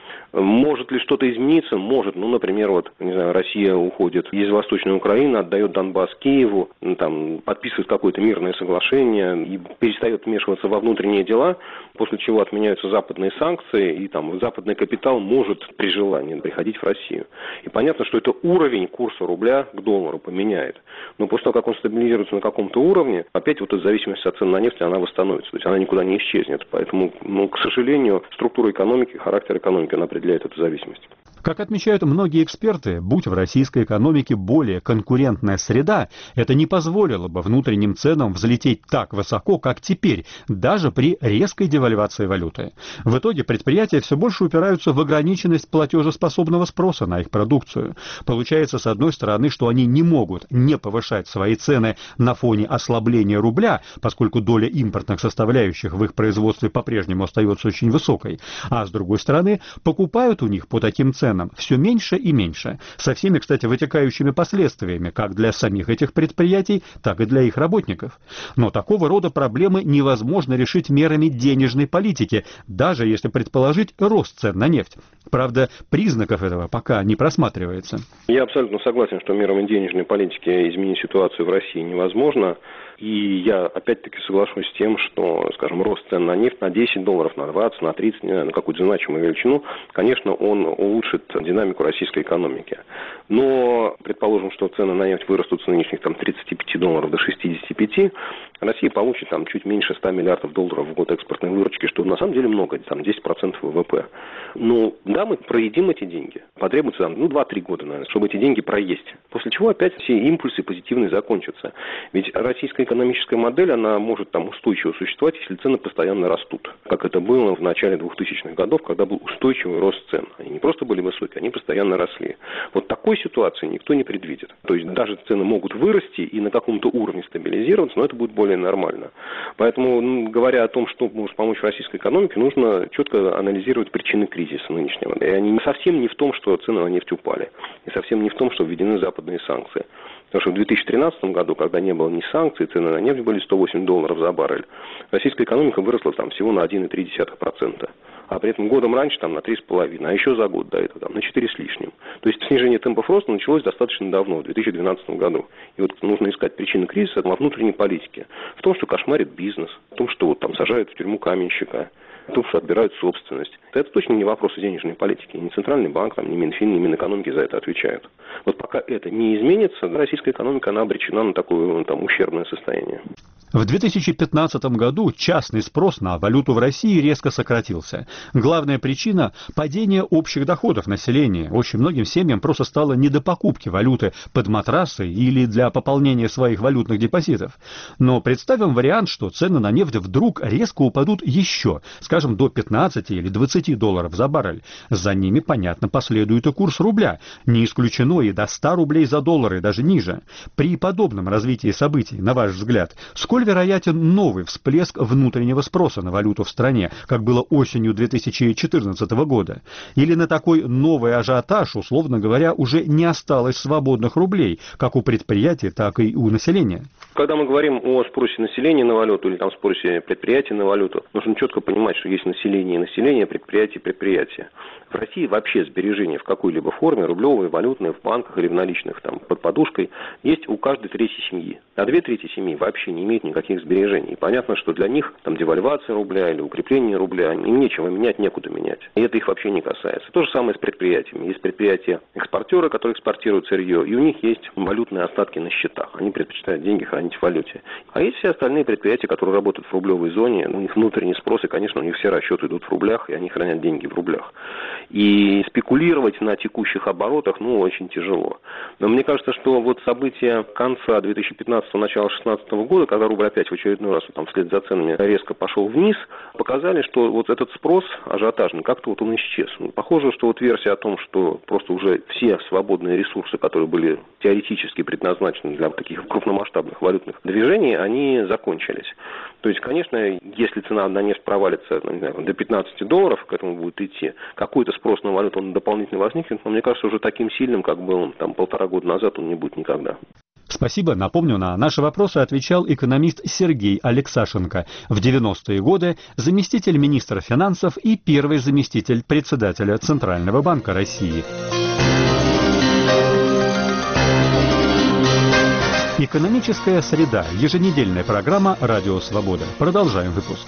Может ли что-то измениться? Может. Ну, например, вот, не знаю, Россия уходит из Восточной Украины, отдает Донбасс Киеву, там, подписывает какое-то мирное соглашение и перестает вмешиваться во внутренние дела, после чего отменяются западные санкции, и там западный капитал может при желании приходить в Россию. И понятно, что это уровень курса рубля к доллару поменяет. Но после того, как он стабилизируется на каком-то уровне, опять вот эта зависимость от цен на нефть, она восстановится. То есть она никуда не исчезнет. Поэтому, ну, к сожалению, структура экономики, характер экономики, она определяет эту зависимость. Как отмечают многие эксперты, будь в российской экономике более конкурентная среда, это не позволило бы внутренним ценам взлететь так высоко, как теперь, даже при резкой девальвации валюты. В итоге предприятия все больше упираются в ограниченность платежеспособного спроса на их продукцию. Получается, с одной стороны, что они не могут не повышать свои цены на фоне ослабления рубля, поскольку доля импортных составляющих в их производстве по-прежнему остается очень высокой, а с другой стороны, покупают у них по таким ценам все меньше и меньше, со всеми, кстати, вытекающими последствиями, как для самих этих предприятий, так и для их работников. Но такого рода проблемы невозможно решить мерами денежной политики, даже если предположить рост цен на нефть. Правда, признаков этого пока не просматривается. Я абсолютно согласен, что мерами денежной политики изменить ситуацию в России невозможно. И я опять-таки соглашусь с тем, что, скажем, рост цен на нефть на десять долларов, на двадцать, на тридцать, не знаю, на какую-то значимую величину, конечно, он улучшит динамику российской экономики. Но, предположим, что цены на нефть вырастут с нынешних там, тридцати пяти долларов до шестидесяти пяти, Россия получит там чуть меньше ста миллиардов долларов в год экспортной выручки, что на самом деле много, там десять процентов ВВП. Ну, да, мы проедим эти деньги. Потребуется там, ну, два-три года, наверное, чтобы эти деньги проесть. После чего опять все импульсы позитивные закончатся. Ведь российская экономическая модель, она может там устойчиво существовать, если цены постоянно растут. Как это было в начале двухтысячных годов, когда был устойчивый рост цен. Они не просто были высокие, они постоянно росли. Вот такой ситуации никто не предвидит. То есть даже цены могут вырасти и на каком-то уровне стабилизироваться, но это будет более нормально. Поэтому, ну, говоря о том, что может помочь российской экономике, нужно четко анализировать причины кризиса нынешнего. И они совсем не в том, что цены на нефть упали. И совсем не в том, что введены западные санкции. Потому что в две тысячи тринадцатом году, когда не было ни санкций, цены на нефть были сто восемь долларов за баррель, российская экономика выросла там всего на один и три десятых процента. А при этом годом раньше там на три с половиной, а еще за год до этого там на четыре с лишним. То есть снижение темпов роста началось достаточно давно, в две тысячи двенадцатом году. И вот нужно искать причины кризиса во внутренней политике. В том, что кошмарит бизнес, в том, что вот там сажают в тюрьму каменщика, в том, что отбирают собственность. Это точно не вопросы денежной политики. Ни Центральный банк, там, ни Минфин, ни Минэкономики за это отвечают. Вот пока это не изменится, российская экономика, она обречена на такое там, ущербное состояние. В две тысячи пятнадцатом году частный спрос на валюту в России резко сократился. Главная причина – падение общих доходов населения. Очень многим семьям просто стало не до покупки валюты под матрасы или для пополнения своих валютных депозитов. Но представим вариант, что цены на нефть вдруг резко упадут еще, скажем, до пятнадцати или двадцати долларов за баррель. За ними, понятно, последует и курс рубля. Не исключено и до ста рублей за доллар, и даже ниже. При подобном развитии событий, на ваш взгляд, сколь вероятен новый всплеск внутреннего спроса на валюту в стране, как было осенью две тысячи четырнадцатого года? Или на такой новый ажиотаж, условно говоря, уже не осталось свободных рублей, как у предприятий, так и у населения? Когда мы говорим о спросе населения на валюту или там спросе предприятий на валюту, нужно четко понимать, что есть население и население, предприятие и предприятие. В России вообще сбережения в какой-либо форме, рублевые, валютные, в банках или в наличных, там, под подушкой, есть у каждой третьей семьи. А две трети семьи вообще не имеют никаких сбережений. И понятно, что для них там девальвация рубля или укрепление рубля, им нечего менять, некуда менять. И это их вообще не касается. То же самое с предприятиями. Есть предприятия-экспортеры, которые экспортируют сырье, и у них есть валютные остатки на счетах. Они предпочитают деньги хранить в валюте. А есть все остальные предприятия, которые работают в рублевой зоне, у них внутренний спрос, и, конечно, у них все расчеты идут в рублях, и они хранят деньги в рублях. И спекулировать на текущих оборотах, ну, очень тяжело. Но мне кажется, что вот события конца две тысячи пятнадцатого, начала две тысячи шестнадцатого года, когда рубль рубль опять в очередной раз вот, там, вслед за ценами резко пошел вниз, показали, что вот этот спрос ажиотажный, как-то вот он исчез. Ну, похоже, что вот версия о том, что просто уже все свободные ресурсы, которые были теоретически предназначены для таких крупномасштабных валютных движений, они закончились. То есть, конечно, если цена на нефть провалится, ну, не знаю, до пятнадцати долларов, к этому будет идти, какой-то спрос на валюту он дополнительно возникнет, но мне кажется, уже таким сильным, как был там полтора года назад, он не будет никогда. Спасибо. Напомню, на наши вопросы отвечал экономист Сергей Алексашенко. В девяностые годы заместитель министра финансов и первый заместитель председателя Центрального банка России. Экономическая среда. Еженедельная программа «Радио Свобода». Продолжаем выпуск.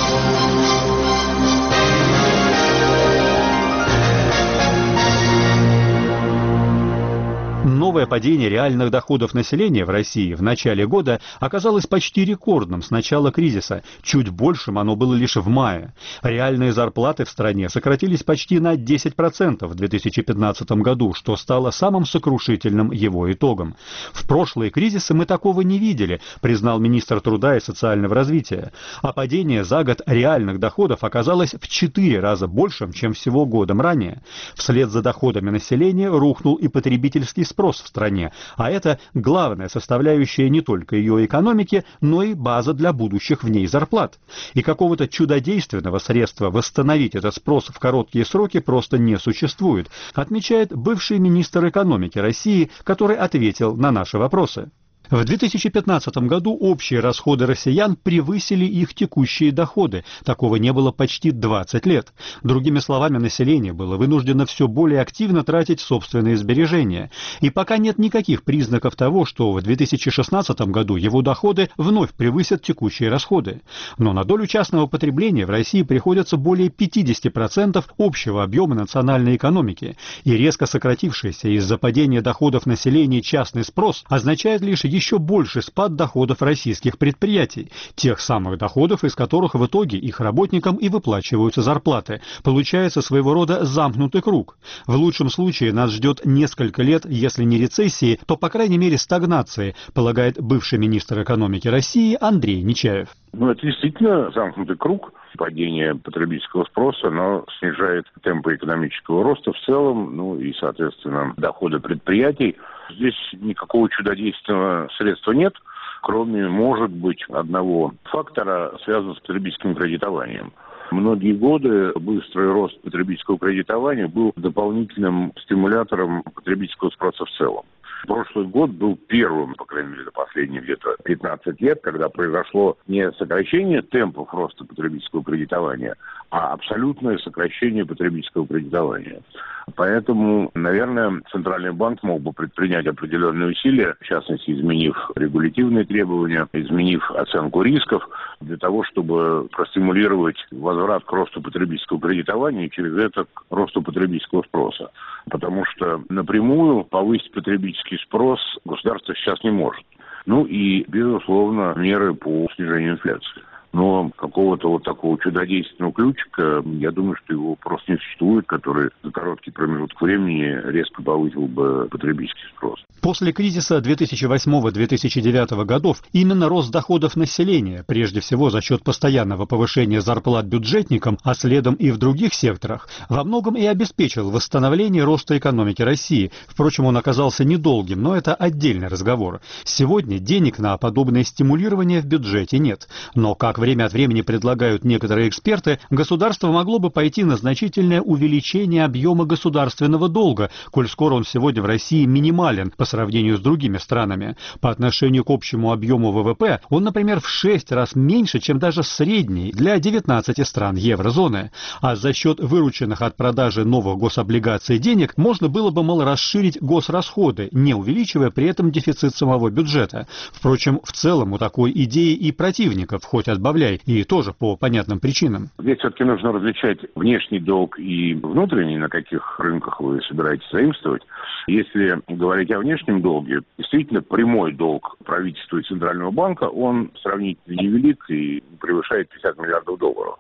Новое падение реальных доходов населения в России в начале года оказалось почти рекордным с начала кризиса. Чуть большим оно было лишь в мае. Реальные зарплаты в стране сократились почти на десять процентов в две тысячи пятнадцатом году, что стало самым сокрушительным его итогом. В прошлые кризисы мы такого не видели, признал министр труда и социального развития. А падение за год реальных доходов оказалось в четыре раза большим, чем всего годом ранее. Вслед за доходами населения рухнул и потребительский спрос в стране, а это главная составляющая не только ее экономики, но и база для будущих в ней зарплат. И какого-то чудодейственного средства восстановить этот спрос в короткие сроки просто не существует, отмечает бывший министр экономики России, который ответил на наши вопросы. В две тысячи пятнадцатом году общие расходы россиян превысили их текущие доходы. Такого не было почти двадцать лет. Другими словами, население было вынуждено все более активно тратить собственные сбережения. И пока нет никаких признаков того, что в две тысячи шестнадцатом году его доходы вновь превысят текущие расходы. Но на долю частного потребления в России приходится более пятидесяти процентов общего объема национальной экономики. И резко сократившийся из-за падения доходов населения частный спрос означает лишь еще больше спад доходов российских предприятий, тех самых доходов, из которых в итоге их работникам и выплачиваются зарплаты. Получается своего рода замкнутый круг. В лучшем случае нас ждет несколько лет, если не рецессии, то, по крайней мере, стагнации, полагает бывший министр экономики России Андрей Нечаев. Ну, это действительно замкнутый круг. Падение потребительского спроса, но снижает темпы экономического роста в целом, ну и, соответственно, доходы предприятий. Здесь никакого чудодейственного средства нет, кроме, может быть, одного фактора, связанного с потребительским кредитованием. Многие годы быстрый рост потребительского кредитования был дополнительным стимулятором потребительского спроса в целом. Прошлый год был первым, по крайней мере, за последние где-то пятнадцать лет, когда произошло не сокращение темпов роста потребительского кредитования, а абсолютное сокращение потребительского кредитования. Поэтому, наверное, Центральный банк мог бы предпринять определенные усилия, в частности, изменив регулятивные требования, изменив оценку рисков, для того, чтобы простимулировать возврат к росту потребительского кредитования и через это к росту потребительского спроса. Потому что напрямую повысить потребительский спрос государство сейчас не может. Ну и, безусловно, меры по снижению инфляции. Но какого-то вот такого чудодейственного ключика, я думаю, что его просто не существует, который за короткий промежуток времени резко повысил бы потребительский спрос. После кризиса две тысячи восьмого — две тысячи девятого годов именно рост доходов населения, прежде всего за счет постоянного повышения зарплат бюджетникам, а следом и в других секторах, во многом и обеспечил восстановление роста экономики России. Впрочем, он оказался недолгим, но это отдельный разговор. Сегодня денег на подобное стимулирование в бюджете нет. Но, как время от времени предлагают некоторые эксперты, государство могло бы пойти на значительное увеличение объема государственного долга, коль скоро он сегодня в России минимален по сравнению с другими странами. По отношению к общему объему вэ вэ пэ он, например, в шесть раз меньше, чем даже средний для девятнадцати стран еврозоны. А за счет вырученных от продажи новых гособлигаций денег можно было бы, мол, расширить госрасходы, не увеличивая при этом дефицит самого бюджета. Впрочем, в целом у такой идеи и противников хоть отбавляй, и тоже по понятным причинам. Здесь все-таки нужно различать внешний долг и внутренний, на каких рынках вы собираетесь заимствовать. Если говорить о внешнем долге, действительно прямой долг правительства и Центрального банка, он сравнительно невелик и превышает пятьдесят миллиардов долларов.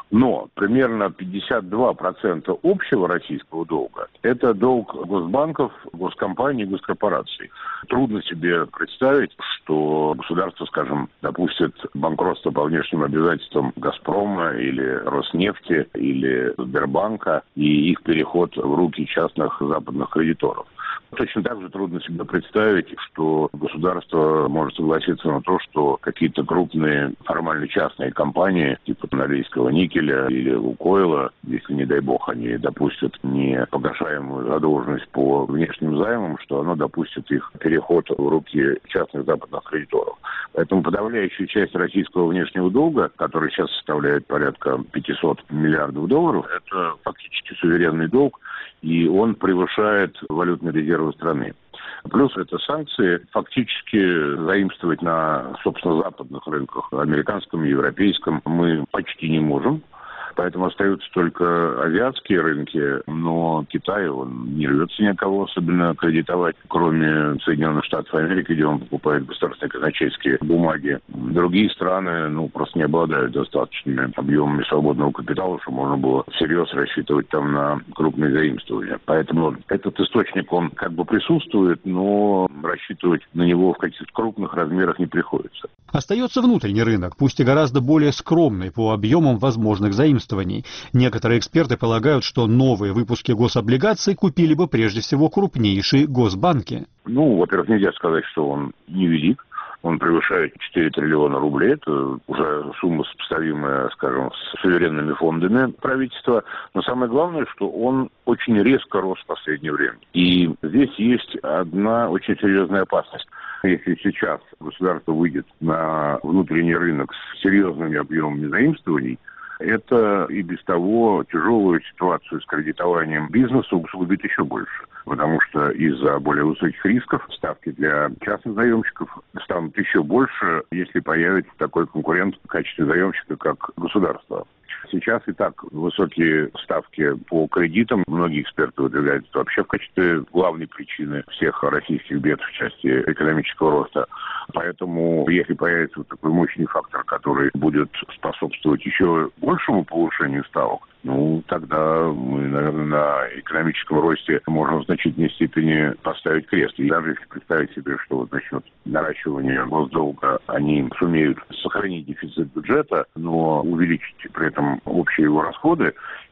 Но примерно пятьдесят два процента общего российского долга – это долг госбанков, госкомпаний, госкорпораций. Трудно себе представить, что государство, скажем, допустит банкротство по внешним обязательствам «Газпрома» или «Роснефти» или «Сбербанка» и их переход в руки частных западных кредиторов. Точно так же трудно себе представить, что государство может согласиться на то, что какие-то крупные формально частные компании, типа Норильского никеля или Лукойла, если, не дай бог, они допустят непогашаемую задолженность по внешним займам, что оно допустит их переход в руки частных западных кредиторов. Поэтому подавляющая часть российского внешнего долга, который сейчас составляет порядка пятьсот миллиардов долларов, это фактически суверенный долг, и он превышает валютные резервы страны. Плюс это санкции фактически заимствовать на, собственно, западных рынках, американском и европейском, мы почти не можем. Поэтому остаются только азиатские рынки, но Китай, он не рвется никого особенно кредитовать, кроме Соединенных Штатов Америки, где он покупает государственные казначейские бумаги. Другие страны, ну, просто не обладают достаточными объемами свободного капитала, чтобы можно было всерьез рассчитывать там на крупные заимствования. Поэтому этот источник, он как бы присутствует, но рассчитывать на него в каких-то крупных размерах не приходится. Остается внутренний рынок, пусть и гораздо более скромный по объемам возможных заимствований. Некоторые эксперты полагают, что новые выпуски гособлигаций купили бы прежде всего крупнейшие госбанки. Ну, во-первых, нельзя сказать, что он невелик. Он превышает четыре триллиона рублей. Это уже сумма сопоставимая, скажем, с суверенными фондами правительства. Но самое главное, что он очень резко рос в последнее время. И здесь есть одна очень серьезная опасность. Если сейчас государство выйдет на внутренний рынок с серьезными объемами заимствований, это и без того тяжелую ситуацию с кредитованием бизнеса усугубит еще больше. Потому что из-за более высоких рисков ставки для частных заемщиков станут еще больше, если появится такой конкурент в качестве заемщика, как государство. Сейчас и так высокие ставки по кредитам. Многие эксперты выдвигают это вообще в качестве главной причины всех российских бед в части экономического роста. Поэтому, если появится вот такой мощный фактор, который будет способствовать еще большему повышению ставок, ну, тогда мы, наверное, на экономическом росте можем в значительной степени поставить крест. И даже если представить себе, что вот насчет наращивания госдолга они сумеют сохранить дефицит бюджета, но увеличить при этом общие его расходы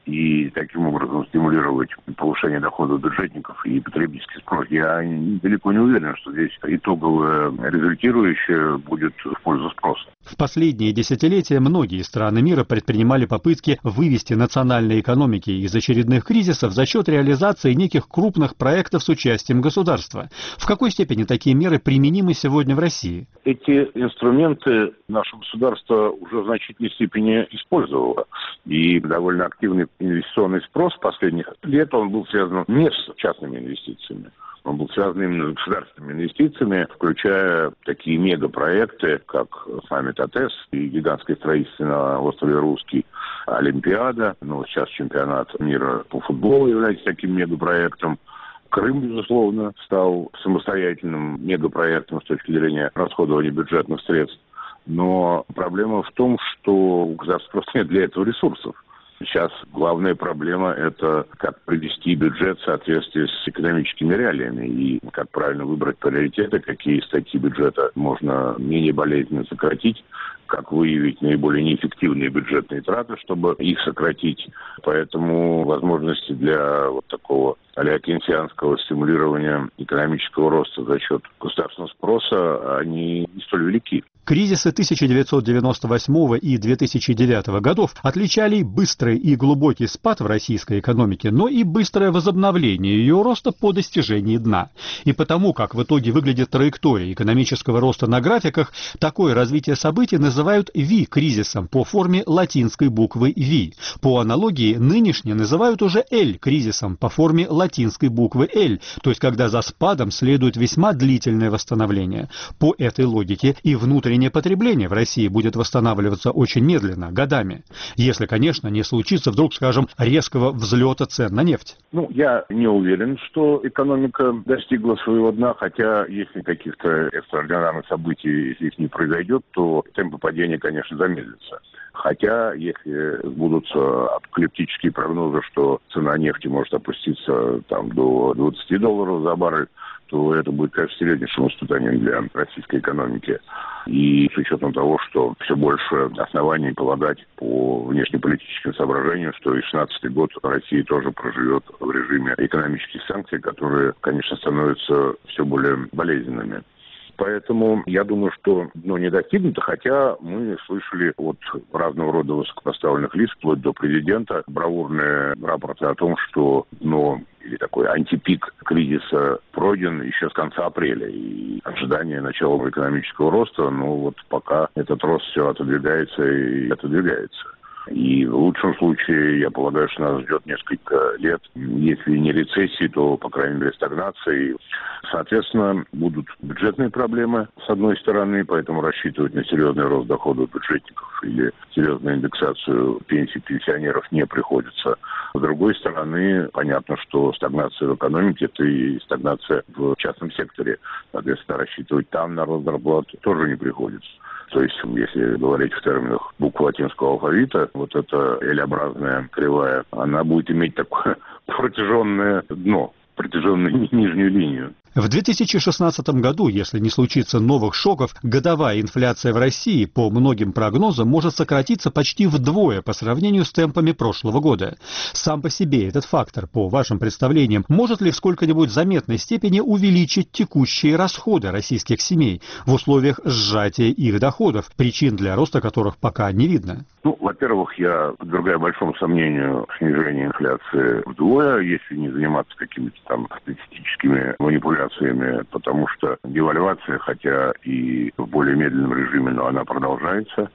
и таким образом стимулировать повышение доходов бюджетников и потребительский спрос, я далеко не уверен, что здесь итоговое результирующее будет в пользу спроса. В последние десятилетия многие страны мира предпринимали попытки вывести национальные экономики из очередных кризисов за счет реализации неких крупных проектов с участием государства. В какой степени такие меры применимы сегодня в России? Эти инструменты наше государство уже в значительной степени использовало. И довольно активный инвестиционный спрос последних лет, он был связан не с частными инвестициями. Он был связан именно с государственными инвестициями, включая такие мегапроекты, как саммит АТЭС и гигантское строительство на острове Русский, Олимпиада, ну, сейчас чемпионат мира по футболу является таким мегапроектом. Крым, безусловно, стал самостоятельным мегапроектом с точки зрения расходования бюджетных средств. Но проблема в том, что у государства просто нет для этого ресурсов. Сейчас главная проблема – это как привести бюджет в соответствии с экономическими реалиями и как правильно выбрать приоритеты, какие статьи бюджета можно менее болезненно сократить, как выявить наиболее неэффективные бюджетные траты, чтобы их сократить. Поэтому возможности для вот такого а-ля кейнсианского стимулирования экономического роста за счет государственного спроса, они не столь велики. Кризисы тысяча девятьсот девяносто восьмого и две тысячи девятого годов отличали быстрый и глубокий спад в российской экономике, но и быстрое возобновление ее роста по достижении дна. И потому, как в итоге выглядит траектория экономического роста на графиках, такое развитие событий называют V-кризисом по форме латинской буквы V. По аналогии, нынешнее называют уже L-кризисом по форме латинской буквы L, то есть когда за спадом следует весьма длительное восстановление. По этой логике и внутреннее потребление в России будет восстанавливаться очень медленно, годами. Если, конечно, не случится вдруг, скажем, резкого взлета цен на нефть. Ну, я не уверен, что экономика достигла своего дна, хотя если каких-то экстраординарных событий, если их не произойдет, то темпы падения, конечно, замедлятся. Хотя, если сбудутся апокалиптические прогнозы, что цена нефти может опуститься там, до двадцати долларов за баррель, то это будет, конечно, серьезнейшим испытанием для российской экономики. И с учетом того, что все больше оснований полагать по внешнеполитическим соображениям, что и шестнадцатый год Россия тоже проживет в режиме экономических санкций, которые, конечно, становятся все более болезненными. Поэтому я думаю, что дно не достигнуто, хотя мы слышали от разного рода высокопоставленных лиц, вплоть до президента, бравурные рапорты о том, что дно или такой антипик кризиса пройден еще с конца апреля. И ожидание начала экономического роста, ну вот пока этот рост все отодвигается и отодвигается. И в лучшем случае, я полагаю, что нас ждет несколько лет, если не рецессии, то, по крайней мере, стагнации. Соответственно, будут бюджетные проблемы, с одной стороны, поэтому рассчитывать на серьезный рост доходов бюджетников или серьезную индексацию пенсий пенсионеров не приходится. С другой стороны, понятно, что стагнация в экономике – это и стагнация в частном секторе. Соответственно, рассчитывать там на рост зарплат тоже не приходится. То есть, если говорить в терминах букв латинского алфавита, вот эта L-образная кривая, она будет иметь такое протяженное дно, протяженную нижнюю линию. В две тысячи шестнадцатом году, если не случится новых шоков, годовая инфляция в России, по многим прогнозам, может сократиться почти вдвое по сравнению с темпами прошлого года. Сам по себе этот фактор, по вашим представлениям, может ли в сколько-нибудь заметной степени увеличить текущие расходы российских семей в условиях сжатия их доходов, причин для роста которых пока не видно? Ну, во-первых, я подвергаю большому сомнению снижение инфляции вдвое, если не заниматься какими-то там статистическими манипуляциями, потому что девальвация, хотя и в более медленном режиме, но она продолжается.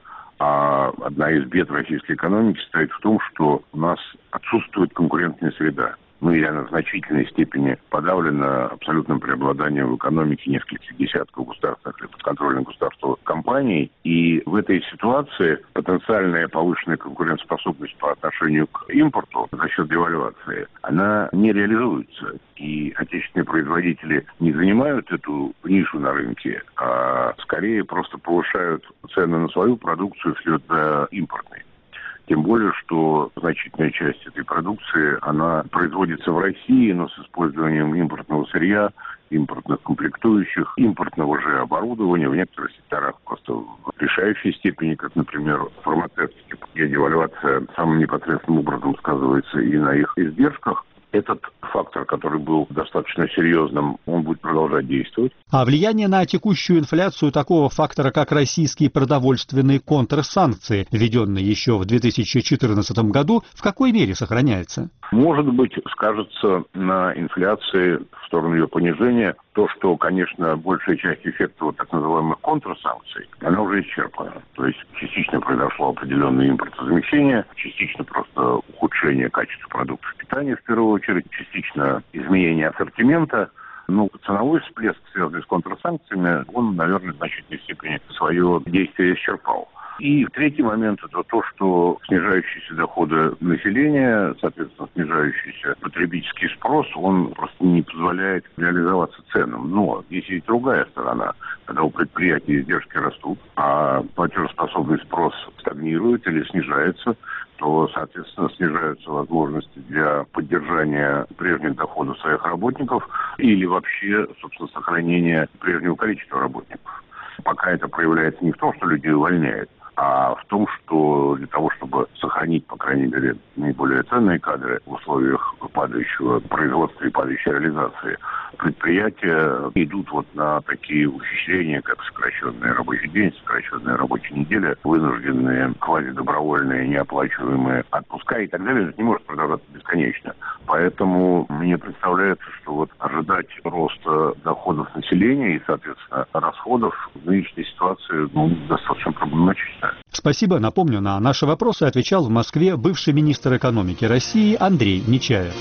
А одна из бед российской экономики состоит в том, что у нас отсутствует конкурентная среда. Ну, или она в значительной степени подавлена абсолютным преобладанием в экономике нескольких десятков государственных или подконтрольных государству компаний. И в этой ситуации потенциальная повышенная конкурентоспособность по отношению к импорту за счет девальвации, она не реализуется. И отечественные производители не занимают эту нишу на рынке, а скорее просто повышают цены на свою продукцию вслед за импортной. Тем более, что значительная часть этой продукции, она производится в России, но с использованием импортного сырья, импортных комплектующих, импортного же оборудования, в некоторых секторах просто в решающей степени, как, например, в фармацевтике, где девальвация самым непосредственным образом сказывается и на их издержках. Этот фактор, который был достаточно серьезным, он будет продолжать действовать. А влияние на текущую инфляцию такого фактора, как российские продовольственные контрсанкции, введенные еще в две тысячи четырнадцатом году, в какой мере сохраняется? Может быть, скажется на инфляции в сторону ее понижения то, что, конечно, большая часть эффекта вот так называемых контрсанкций, она уже исчерпана. То есть частично произошло определенное импортозамещение, частично просто ухудшение качества продуктов питания в первую очередь, частично изменение ассортимента. Ну, ценовой всплеск, связанный с контрсанкциями, он, наверное, в значительной степени свое действие исчерпал. И третий момент – это то, что снижающиеся доходы населения, соответственно, снижающийся потребительский спрос, он просто не позволяет реализоваться ценам. Но есть и другая сторона, когда у предприятий издержки растут, а платежеспособный спрос стагнирует или снижается, то, соответственно, снижаются возможности для поддержания прежних доходов своих работников или вообще, собственно, сохранения прежнего количества работников. Пока это проявляется не в том, что люди увольняют, а в том, что для того, чтобы сохранить, по крайней мере, наиболее ценные кадры в условиях падающего производства и падающей реализации, предприятия идут вот на такие ухищрения, как сокращенный рабочий день, сокращенная рабочая неделя, вынужденные квазидобровольные неоплачиваемые отпуска и так далее. Это не может продолжаться бесконечно. Поэтому мне представляется, что вот ожидать роста доходов населения и, соответственно, расходов в нынешней ситуации ну, достаточно проблематично. Спасибо. Напомню, на наши вопросы отвечал в Москве бывший министр экономики России Андрей Нечаев.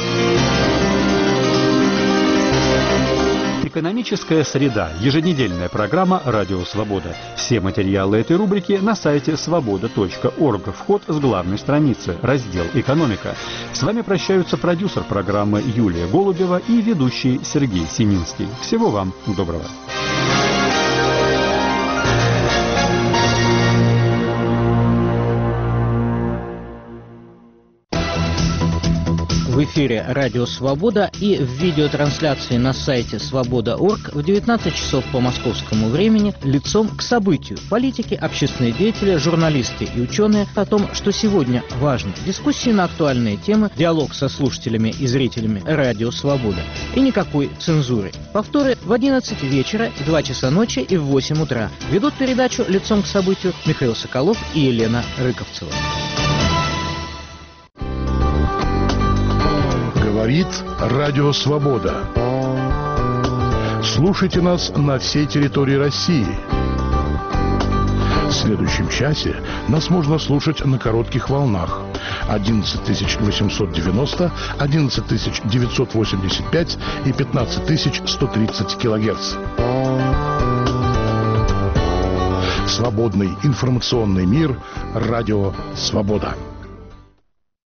Экономическая среда. Еженедельная программа «Радио Свобода». Все материалы этой рубрики на сайте свобода точка орг. Вход с главной страницы. Раздел «Экономика». С вами прощаются продюсер программы Юлия Голубева и ведущий Сергей Семинский. Всего вам доброго. в эфире «Радио Свобода» и в видеотрансляции на сайте свобода точка орг в девятнадцать часов по московскому времени лицом к событию. Политики, общественные деятели, журналисты и ученые о том, что сегодня важно. Дискуссии на актуальные темы, диалог со слушателями и зрителями «Радио Свобода». И никакой цензуры. Повторы в одиннадцать вечера, в два часа ночи и в восемь утра. Ведут передачу «Лицом к событию» Михаил Соколов и Елена Рыковцева. Говорит Радио Свобода. Слушайте нас на всей территории России. В следующем часе нас можно слушать на коротких волнах одиннадцать тысяч восемьсот девяносто, одиннадцать тысяч девятьсот восемьдесят пять и пятнадцать тысяч сто тридцать килогерц. Свободный информационный мир. Радио Свобода.